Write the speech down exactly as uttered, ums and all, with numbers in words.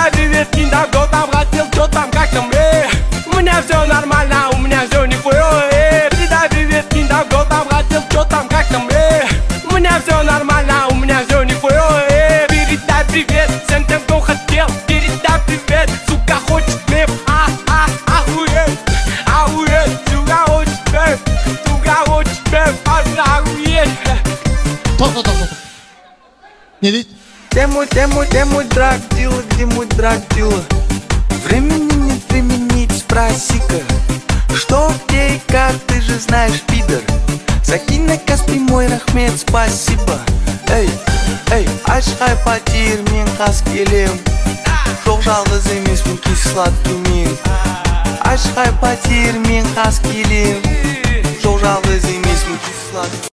Передай привет Киндаго, там хотел, что там, как там, э У меня все нормально, у меня все нихуя, э Передай привет Киндаго, там хотел, что там, как там, э У меня все нормально, у меня все нихуя, э Передай привет всем тем, кто хотел. Передай привет, сука хочет мем, а, а, охуеть, охуеть, сука хочет мем, сука хочет мем, охуеть. Стоп, стоп, стоп. Не ведь? Где мой, где мой, где мой драг дила, где мой драг дила? Времени нет, времени, спроси-ка, что, где и как, ты же знаешь, пидор. Закинь на Каспий мой рахмет, спасибо. Эй, эй, ашхай потир, мен қас келем. Жоқ жалғыз емеспін, кеш сладкий. Ашхай потир, мен қас келем. Жоқ жалғыз емеспін, кеш сладкий.